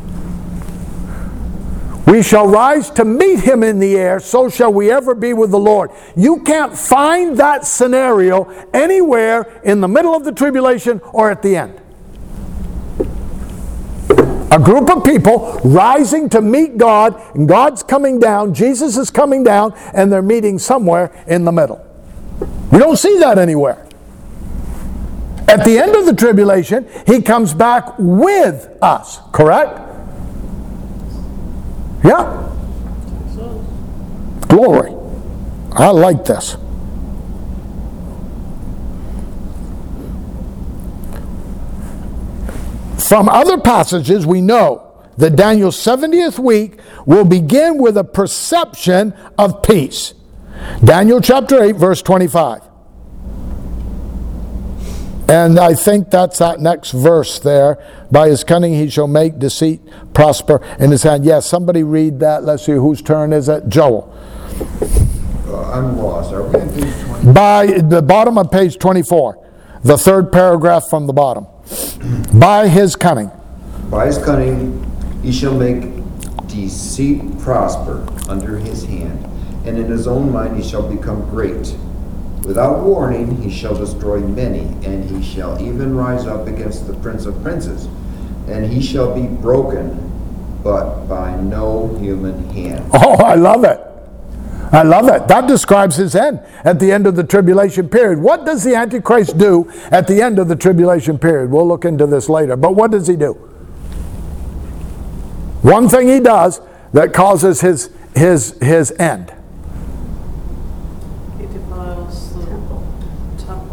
We shall rise to meet him in the air, so shall we ever be with the Lord. You can't find that scenario anywhere in the middle of the tribulation or at the end. A group of people rising to meet God, and God's coming down, Jesus is coming down, and they're meeting somewhere in the middle. We don't see that anywhere. At the end of the tribulation, he comes back with us, correct? Yeah. Glory. I like this. From other passages, we know that Daniel's 70th week will begin with a perception of peace. Daniel chapter 8, verse 25. And I think that's that next verse there. By his cunning he shall make deceit prosper in his hand. Yes, somebody read that. Let's see, whose turn is it? Joel. I'm lost. Are we on page 20? By the bottom of page 24. The third paragraph from the bottom. By his cunning. By his cunning he shall make deceit prosper under his hand, and in his own mind he shall become great. Without warning he shall destroy many, and he shall even rise up against the Prince of Princes, and he shall be broken, but by no human hand. Oh, I love it. I love it. That describes his end at the end of the tribulation period. What does the Antichrist do at the end of the tribulation period? We'll look into this later. But what does he do? One thing he does that causes his end.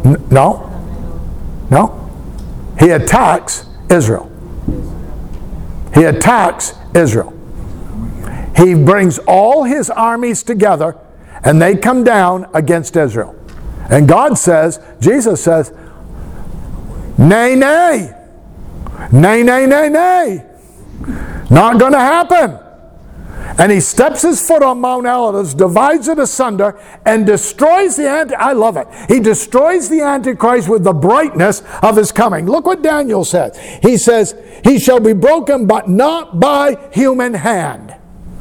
No. No. He attacks Israel. He attacks Israel. He brings all his armies together and they come down against Israel. And God says, Jesus says, nay, nay. Nay, nay, nay, nay. Not going to happen. And he steps his foot on Mount Alytus, divides it asunder, and destroys the I love it. He destroys the Antichrist with the brightness of his coming. Look what Daniel says. He says, he shall be broken, but not by human hand.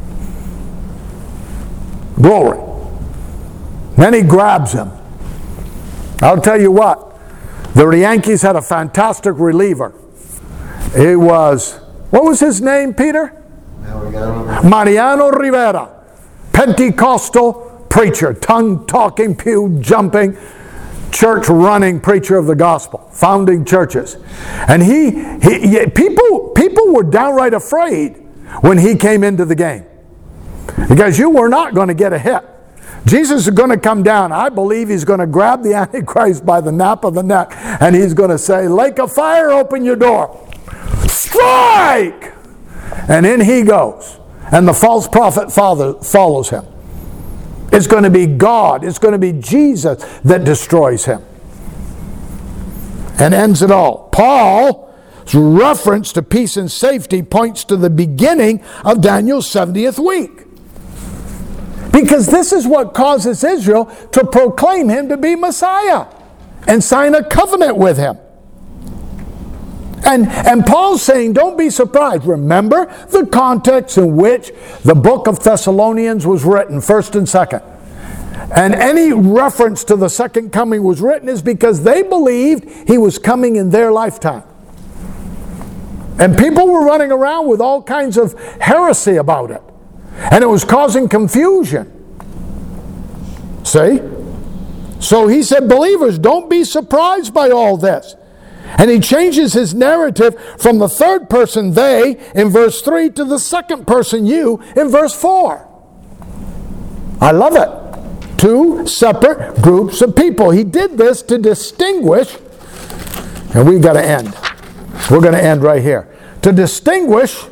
Glory. Then he grabs him. I'll tell you what. The Yankees had a fantastic reliever. It was, what was his name, Peter? Mariano Rivera, Pentecostal preacher, tongue-talking, pew-jumping, church-running preacher of the gospel, founding churches. And people were downright afraid when he came into the game. Because you were not going to get a hit. Jesus is going to come down. I believe he's going to grab the Antichrist by the nape of the neck and he's going to say, lake of fire, open your door. Strike! And in he goes. And the false prophet follows him. It's going to be God. It's going to be Jesus that destroys him. And ends it all. Paul's reference to peace and safety points to the beginning of Daniel's 70th week. Because this is what causes Israel to proclaim him to be Messiah and sign a covenant with him. And Paul's saying, don't be surprised. Remember the context in which the book of Thessalonians was written, 1st and 2nd. And any reference to the second coming was written is because they believed he was coming in their lifetime. And people were running around with all kinds of heresy about it. And it was causing confusion. See? So he said, believers, don't be surprised by all this. And he changes his narrative from the third person they in verse 3 to the second person you in verse 4. I love it. Two separate groups of people. He did this to distinguish, and we've got to end. We're going to end right here. To distinguish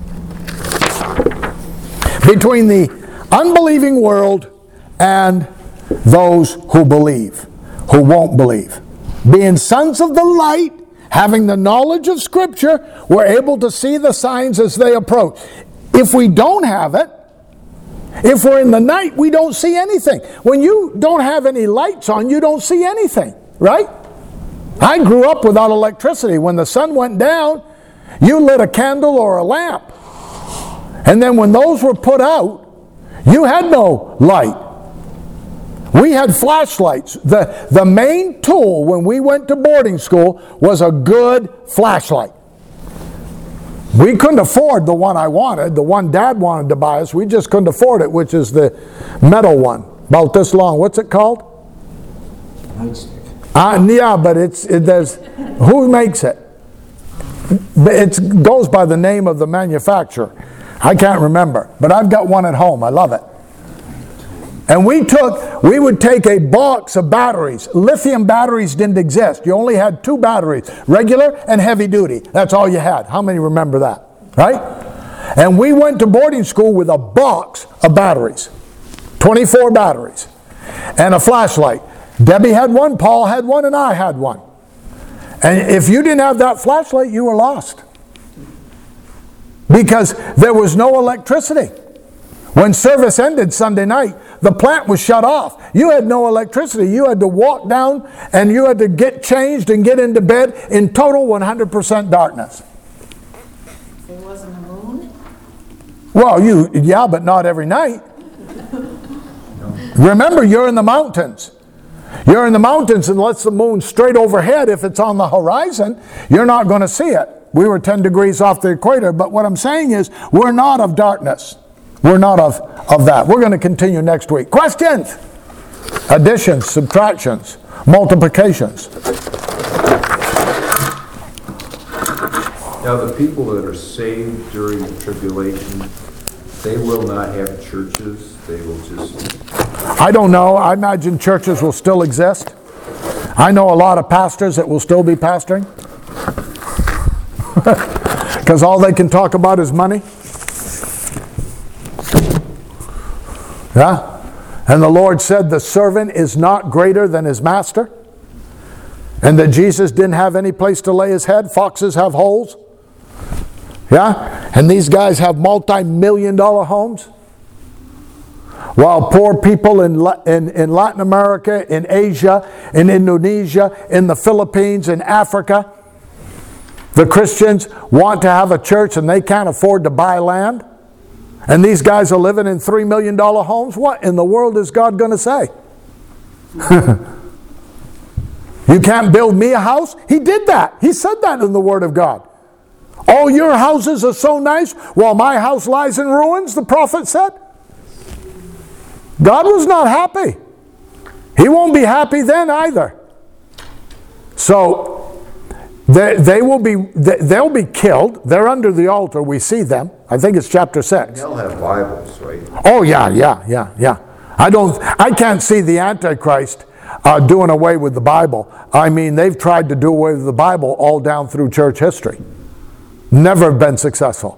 between the unbelieving world and those who believe, who won't believe. Being sons of the light, having the knowledge of Scripture, we're able to see the signs as they approach. If we don't have it, if we're in the night, we don't see anything. When you don't have any lights on, you don't see anything, right? I grew up without electricity. When the sun went down, you lit a candle or a lamp. And then when those were put out, you had no light. We had flashlights. The main tool when we went to boarding school was a good flashlight. We couldn't afford the one I wanted, the one Dad wanted to buy us. We just couldn't afford it, which is the metal one, about this long. What's it called? Nightstick. Yeah, but there's who makes it? It goes by the name of the manufacturer. I can't remember, but I've got one at home. I love it. And we would take a box of batteries. Lithium batteries didn't exist. You only had two batteries, regular and heavy duty. That's all you had. How many remember that? Right? And we went to boarding school with a box of batteries. 24 batteries. And a flashlight. Debbie had one, Paul had one, and I had one. And if you didn't have that flashlight, you were lost. Because there was no electricity. When service ended Sunday night, the plant was shut off. You had no electricity. You had to walk down and you had to get changed and get into bed in total 100% darkness. There wasn't a moon? Well, yeah, but not every night. Remember, you're in the mountains. You're in the mountains unless the moon's straight overhead. If it's on the horizon, you're not going to see it. We were 10 degrees off the equator, but what I'm saying is we're not of darkness. We're not of that. We're going to continue next week. Questions? Additions, subtractions, multiplications. Now the people that are saved during the tribulation, they will not have churches. They will just... I don't know. I imagine churches will still exist. I know a lot of pastors that will still be pastoring. Because all they can talk about is money. Yeah? And the Lord said the servant is not greater than his master. And that Jesus didn't have any place to lay his head. Foxes have holes. Yeah? And these guys have multi-million-dollar homes. While poor people in Latin America, in Asia, in Indonesia, in the Philippines, in Africa, the Christians want to have a church and they can't afford to buy land. And these guys are living in $3 million homes. What in the world is God going to say? You can't build me a house? He did that. He said that in the Word of God. All your houses are so nice while my house lies in ruins, the prophet said. God was not happy. He won't be happy then either. So they'll be killed. They're under the altar. We see them. I think it's chapter 6. They'll have Bibles, right? Oh yeah. I can't see the Antichrist doing away with the Bible. I mean, they've tried to do away with the Bible all down through church history. Never been successful.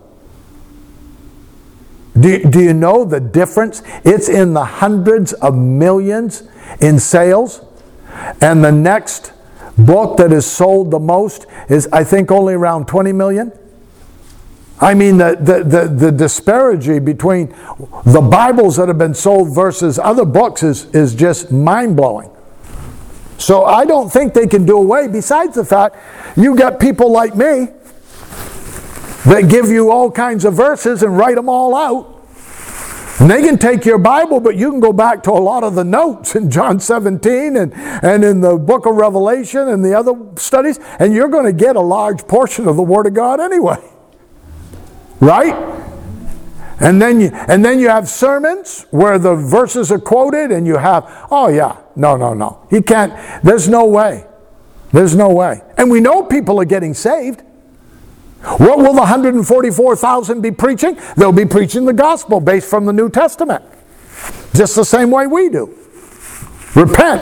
Do you know the difference? It's in the hundreds of millions in sales. And the next book that is sold the most is, I think, only around 20 million. I mean, the disparity between the Bibles that have been sold versus other books is just mind-blowing. So I don't think they can do away. Besides the fact, you got people like me that give you all kinds of verses and write them all out. And they can take your Bible, but you can go back to a lot of the notes in John 17 and in the book of Revelation and the other studies, and you're going to get a large portion of the Word of God anyway. Right? And then you have sermons where the verses are quoted, and you have, no. He can't, there's no way. There's no way. And we know people are getting saved. What will the 144,000 be preaching? They'll be preaching the gospel based from the New Testament. Just the same way we do. Repent.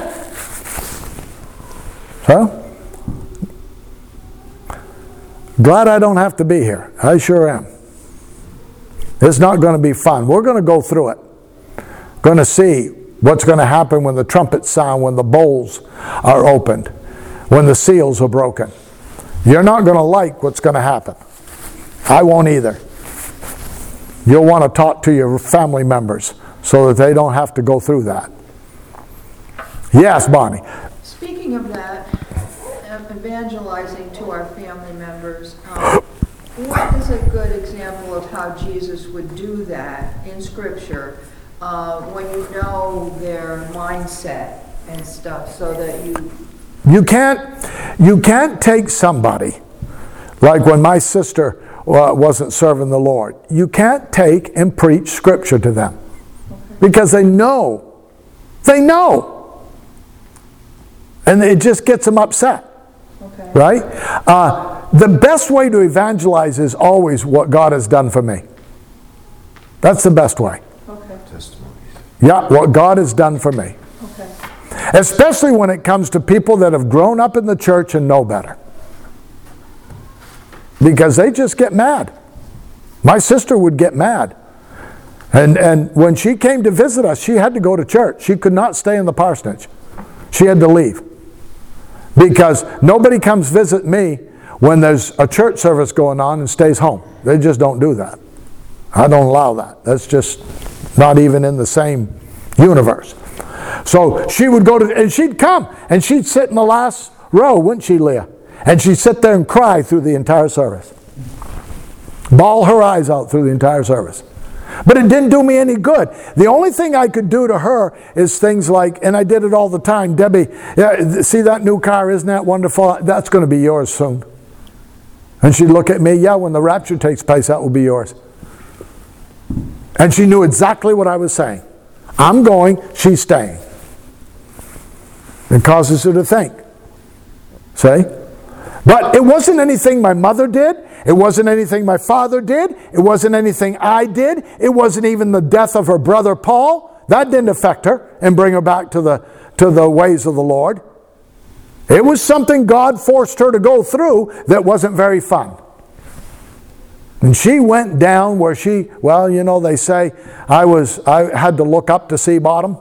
So, glad I don't have to be here. I sure am. It's not going to be fun. We're going to go through it. Going to see what's going to happen when the trumpets sound, when the bowls are opened, when the seals are broken. You're not going to like what's going to happen. I won't either. You'll want to talk to your family members so that they don't have to go through that. Yes, Bonnie. Speaking of that, evangelizing to our family members, what is a good example of how Jesus would do that in Scripture when you know their mindset and stuff, so that you can't take somebody, like when my sister wasn't serving the Lord, you can't take and preach Scripture to them. Okay. Because they know. And it just gets them upset. Okay. Right? The best way to evangelize is always what God has done for me. That's the best way. Okay. Testimonies. Yeah, what God has done for me. Okay. Especially when it comes to people that have grown up in the church and know better. Because they just get mad. My sister would get mad. And when she came to visit us, she had to go to church. She could not stay in the parsonage. She had to leave. Because nobody comes visit me when there's a church service going on and stays home. They just don't do that. I don't allow that. That's just not even in the same universe. So she would go to, and she'd come, and she'd sit in the last row, wouldn't she, Leah? And she'd sit there and cry through the entire service. Bawl her eyes out through the entire service. But it didn't do me any good. The only thing I could do to her is things like, and I did it all the time, Debbie, see that new car, isn't that wonderful? That's going to be yours soon. And she'd look at me, yeah, when the rapture takes place, that will be yours. And she knew exactly what I was saying. I'm going, she's staying. It causes her to think. See? But it wasn't anything my mother did. It wasn't anything my father did. It wasn't anything I did. It wasn't even the death of her brother Paul. That didn't affect her and bring her back to the ways of the Lord. It was something God forced her to go through that wasn't very fun. And she went down where she, well, you know, they say, I had to look up to see bottom.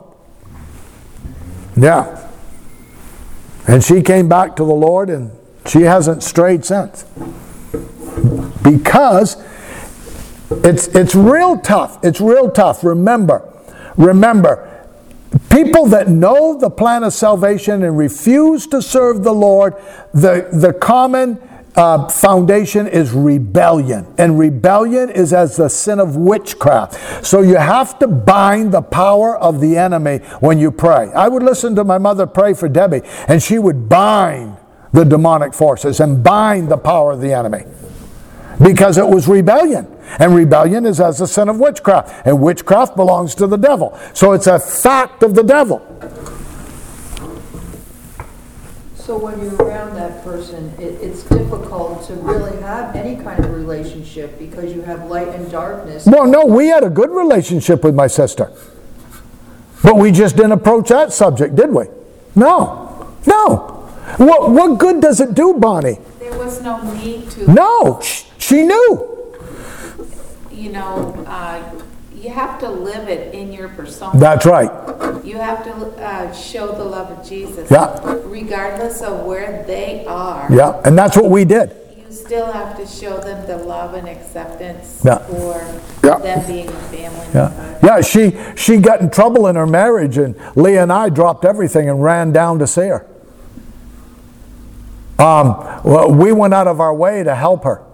Yeah. And she came back to the Lord, and she hasn't strayed since. Because it's real tough. It's real tough. Remember, people that know the plan of salvation and refuse to serve the Lord, the common foundation is rebellion. And rebellion is as the sin of witchcraft. So you have to bind the power of the enemy when you pray. I would listen to my mother pray for Debbie, and she would bind the demonic forces and bind the power of the enemy. Because it was rebellion. And rebellion is as the sin of witchcraft. And witchcraft belongs to the devil. So it's a fact of the devil. So when you're around that person, it's difficult to really have any kind of relationship because you have light and darkness. Well, no, we had a good relationship with my sister. But we just didn't approach that subject, did we? No. What good does it do, Bonnie? There was no need to. No, she knew. You know, you have to live it in your persona. That's right. You have to show the love of Jesus. Yeah. Regardless of where they are. Yeah, and that's what we did. You still have to show them the love and acceptance for Yeah. them being a family. Yeah, she got in trouble in her marriage, and Leah and I dropped everything and ran down to see her. Well, we went out of our way to help her.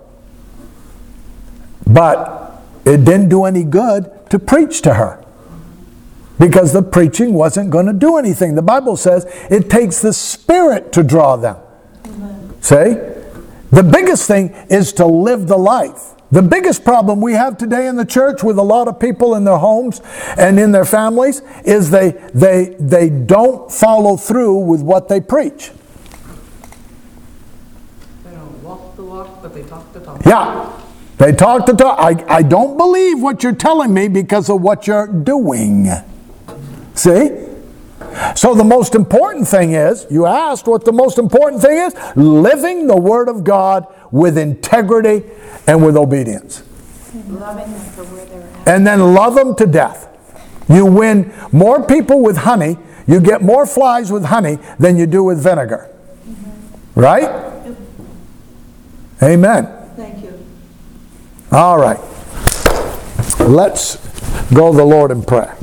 But it didn't do any good to preach to her. Because the preaching wasn't going to do anything. The Bible says it takes the Spirit to draw them. Amen. See? The biggest thing is to live the life. The biggest problem we have today in the church with a lot of people in their homes and in their families is they don't follow through with what they preach. They don't walk the walk, but they talk the talk. Yeah. They talk the talk. I don't believe what you're telling me because of what you're doing. See? So the most important thing is, you asked what the most important thing is, living the Word of God with integrity and with obedience. Loving them for where they're at. And then love them to death. You win more people with honey, you get more flies with honey than you do with vinegar. Mm-hmm. Right? Yep. Amen. Thank you. All right. Let's go to the Lord in prayer.